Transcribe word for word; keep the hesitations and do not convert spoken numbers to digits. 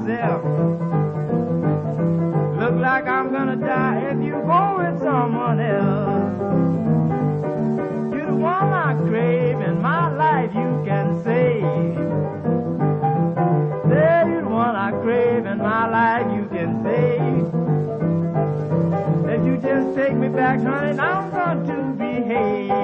myself. Look like I'm gonna die if you go with someone else. You're the one I crave in my life, you can say. Say you're the one I crave in my life, you can say. If you just take me back, honey, I'm going to behave.